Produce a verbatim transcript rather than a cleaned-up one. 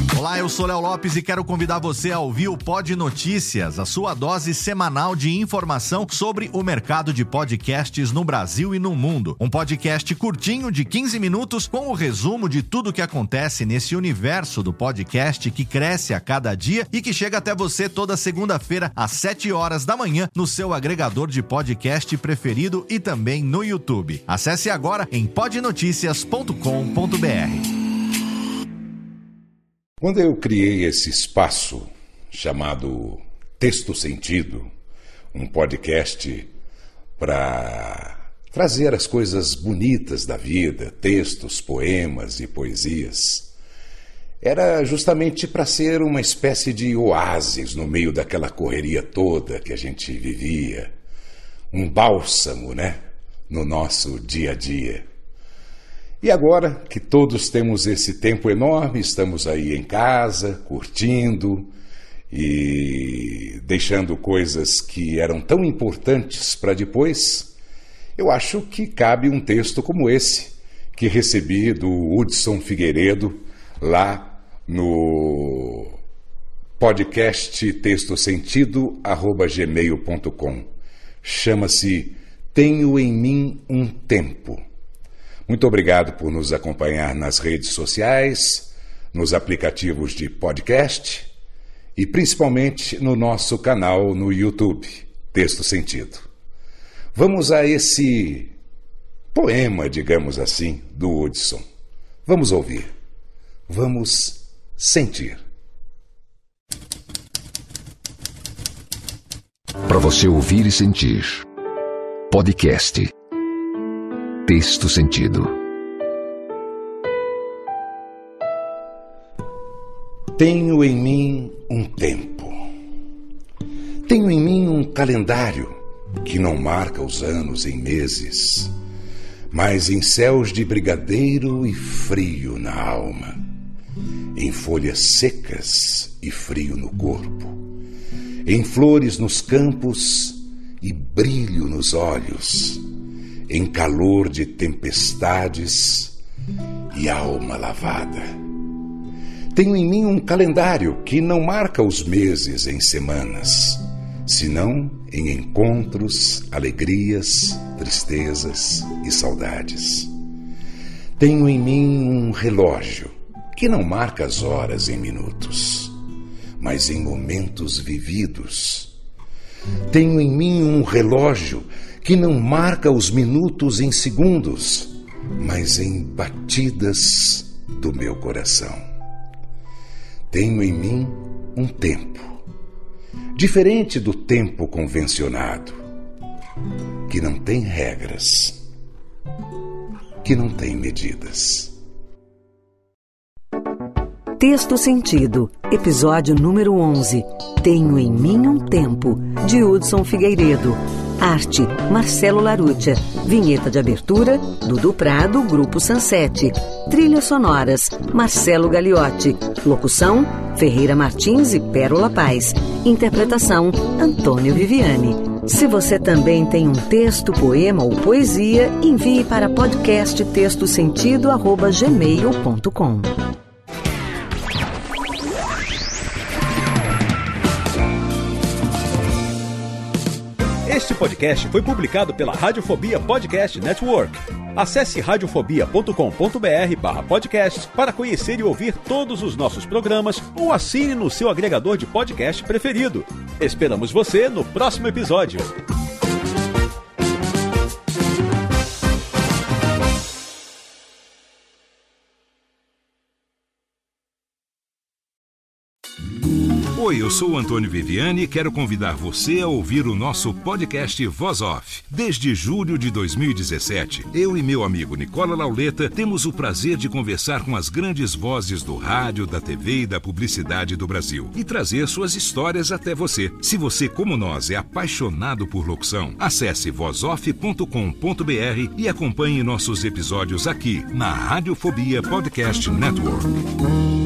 Olá, eu sou Léo Lopes e quero convidar você a ouvir o Pod Notícias, a sua dose semanal de informação sobre o mercado de podcasts no Brasil e no mundo. Um podcast curtinho de quinze minutos com o resumo de tudo que acontece nesse universo do podcast que cresce a cada dia e que chega até você toda segunda-feira às sete horas da manhã no seu agregador de podcast preferido e também no YouTube. Acesse agora em pod noticias ponto com ponto b r. Quando eu criei esse espaço chamado Texto Sentido, um podcast para trazer as coisas bonitas da vida, textos, poemas e poesias, era justamente para ser uma espécie de oásis no meio daquela correria toda que a gente vivia, um bálsamo, né, no nosso dia a dia. E agora que todos temos esse tempo enorme, estamos aí em casa, curtindo e deixando coisas que eram tão importantes para depois, eu acho que cabe um texto como esse, que recebi do Hudson Figueiredo, lá no podcast texto sentido arroba gmail ponto com. Chama-se Tenho em Mim um Tempo. Muito obrigado por nos acompanhar nas redes sociais, nos aplicativos de podcast e principalmente no nosso canal no YouTube, Texto Sentido. Vamos a esse poema, digamos assim, do Hudson. Vamos ouvir. Vamos sentir. Para você ouvir e sentir. Podcast. Texto Sentido. Tenho em mim um tempo. Tenho em mim um calendário que não marca os anos em meses, mas em céus de brigadeiro e frio na alma, em folhas secas e frio no corpo, em flores nos campos e brilho nos olhos, em calor de tempestades e alma lavada. Tenho em mim um calendário que não marca os meses em semanas, senão em encontros, alegrias, tristezas e saudades. Tenho em mim um relógio que não marca as horas em minutos, mas em momentos vividos. Tenho em mim um relógio que não marca os minutos em segundos, mas em batidas do meu coração. Tenho em mim um tempo, diferente do tempo convencionado, que não tem regras, que não tem medidas. Texto Sentido, episódio número onze. Tenho em mim um tempo, de Hudson Figueiredo. Arte, Marcelo Larutia. Vinheta de abertura, Dudu Prado, Grupo Sunset. Trilhas sonoras, Marcelo Gagliotti. Locução, Ferreira Martins e Pérola Paz. Interpretação, Antônio Viviani. Se você também tem um texto, poema ou poesia, envie para podcast texto sentido arroba gmail ponto com. Este podcast foi publicado pela Radiofobia Podcast Network. Acesse radiofobia ponto com ponto b r barra podcast para conhecer e ouvir todos os nossos programas ou assine no seu agregador de podcast preferido. Esperamos você no próximo episódio. Oi, eu sou o Antônio Viviani e quero convidar você a ouvir o nosso podcast Voz Off. Desde julho de dois mil e dezessete, eu e meu amigo Nicola Lauleta temos o prazer de conversar com as grandes vozes do rádio, da T V e da publicidade do Brasil e trazer suas histórias até você. Se você, como nós, é apaixonado por locução, acesse voz off ponto com ponto b r e acompanhe nossos episódios aqui na Radiofobia Podcast Network.